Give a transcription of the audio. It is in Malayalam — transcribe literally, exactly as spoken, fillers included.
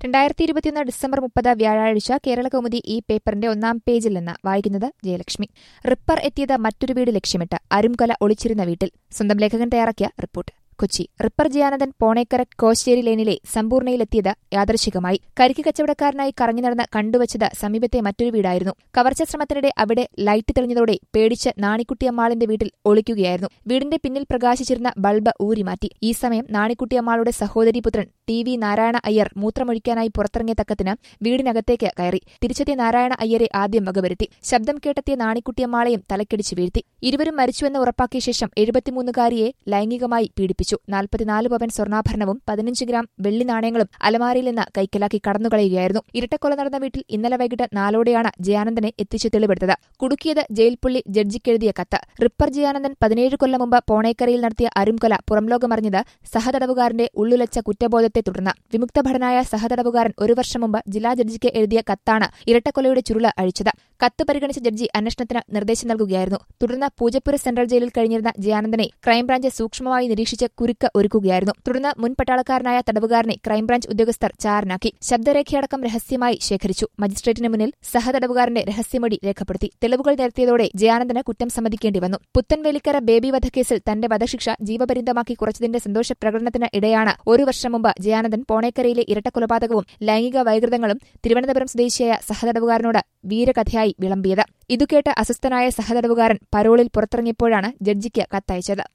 രണ്ടായിരത്തി ഇരുപത്തിയൊന്ന് ഡിസംബർ മുപ്പത് വ്യാഴാഴ്ച കേരളകൗമുദി ഈ പേപ്പറിന്റെ ഒന്നാം പേജിൽ നിന്ന് വായിക്കുന്നത് ജയലക്ഷ്മി. റിപ്പർ എത്തിയത് മറ്റൊരു വീട് ലക്ഷ്യമിട്ട്, അരുംകൊല ഒളിച്ചിരുന്ന വീട്ടിൽ. സ്വന്തം ലേഖകൻ തയ്യാറാക്കിയ റിപ്പോർട്ട്. കൊച്ചി. റിപ്പർ ജയാനന്ദൻ പോണേക്കര കോശ്ശേരി ലേനിലെ സമ്പൂർണയിലെത്തിയത് യാദൃശ്ചികമായി. കരിക്ക് കച്ചവടക്കാരനായി കറങ്ങി നടന്ന് കണ്ടുവച്ചത് സമീപത്തെ മറ്റൊരു വീടായിരുന്നു. കവർച്ച ശ്രമത്തിനിടെ അവിടെ ലൈറ്റ് തെളിഞ്ഞതോടെ പേടിച്ച് നാണിക്കുട്ടിയമ്മാളിന്റെ വീട്ടിൽ ഒളിക്കുകയായിരുന്നു. വീടിന്റെ പിന്നിൽ പ്രകാശിച്ചിരുന്ന ബൾബ് ഊരിമാറ്റി. ഈ സമയം നാണിക്കുട്ടിയമ്മാളുടെ സഹോദരീപുത്രൻ ടി വി നാരായണ അയ്യർ മൂത്രമൊഴിക്കാനായി പുറത്തിറങ്ങിയ തക്കത്തിന് വീടിനകത്തേക്ക് കയറി. തിരിച്ചെത്തിയ നാരായണ അയ്യരെ ആദ്യം വകവരുത്തി. ശബ്ദം കേട്ടെത്തിയ നാണിക്കുട്ടിയമ്മാളെയും തലക്കടിച്ച് വീഴ്ത്തി. ഇരുവരും മരിച്ചുവെന്ന് ഉറപ്പാക്കിയ ശേഷം എഴുപത്തിമൂന്നുകാരിയെ ലൈംഗികമായി പീഡിപ്പിച്ചു. നാൽപ്പത്തിനാല് പവൻ സ്വർണ്ണാഭരണവും പതിനഞ്ച് ഗ്രാം വെള്ളി നാണയങ്ങളും അലമാരയിൽ നിന്ന് കൈക്കലാക്കി കടന്നുകളയുകയായിരുന്നു. ഇരട്ടക്കൊല നടന്ന വീട്ടിൽ ഇന്നലെ വൈകിട്ട് നാലോടെയാണ് ജയാനന്ദനെ എത്തിച്ച് തെളിവെടുത്തത്. കുടുക്കിയത് ജയിൽപ്പുള്ളി ജഡ്ജിക്കെഴുതിയ കത്ത്. റിപ്പർ ജയാനന്ദൻ പതിനേഴ് കൊല്ലം മുമ്പ് പോണേക്കരയിൽ നടത്തിയ അരുംകൊല പുറംലോകമറിഞ്ഞത് സഹതടവുകാരന്റെ ഉള്ളുലച്ച കുറ്റബോധത്തെ തുടർന്ന്. വിമുക്തഭടനായ സഹതടവുകാരൻ ഒരു വർഷം മുമ്പ് ജില്ലാ ജഡ്ജിക്ക് എഴുതിയ കത്താണ് ഇരട്ടക്കൊലയുടെ ചുരുള് അഴിച്ചത്. കത്ത് പരിഗണിച്ച ജഡ്ജി അന്വേഷണത്തിന് നിർദ്ദേശം നൽകുകയായിരുന്നു. തുടർന്ന് പൂജപ്പുര സെൻട്രൽ ജയിലിൽ കഴിഞ്ഞിരുന്ന ജയാനന്ദനെ ക്രൈംബ്രാഞ്ച് സൂക്ഷ്മമായി നിരീക്ഷിച്ച് കുരുക്ക് ഒരുക്കുകയായിരുന്നു. തുടർന്ന് മുൻ പട്ടാളക്കാരനായ തടവുകാരനെ ക്രൈംബ്രാഞ്ച് ഉദ്യോഗസ്ഥർ ചാരനാക്കി. ശബ്ദരേഖയടക്കം രഹസ്യമായി ശേഖരിച്ചു. മജിസ്ട്രേറ്റിന് മുന്നിൽ സഹതടവുകാരന്റെ രഹസ്യമൊഴി രേഖപ്പെടുത്തി. തെളിവുകൾ നിരത്തിയതോടെ ജയാനന്ദന് കുറ്റം സമ്മതിക്കേണ്ടി വന്നു. പുത്തൻവേലിക്കര ബേബി വധക്കേസിൽ തന്റെ വധശിക്ഷ ജീവപര്യന്തമാക്കി കുറച്ചതിന്റെ സന്തോഷ പ്രകടനത്തിന് ഇടെയാണ് ഒരു വർഷം മുമ്പ് ജയാനന്ദൻ പോണേക്കരയിലെ ഇരട്ടക്കൊലപാതകവും ലൈംഗിക വൈകൃതങ്ങളും തിരുവനന്തപുരം സ്വദേശിയായ സഹതടവുകാരനോട് വീരകഥയായി വിളമ്പിയത്. ഇതുകേട്ട് അസ്വസ്ഥനായ സഹതടവുകാരൻ പരോളിൽ പുറത്തിറങ്ങിയപ്പോഴാണ് ജഡ്ജിക്ക് കത്തയച്ചത്.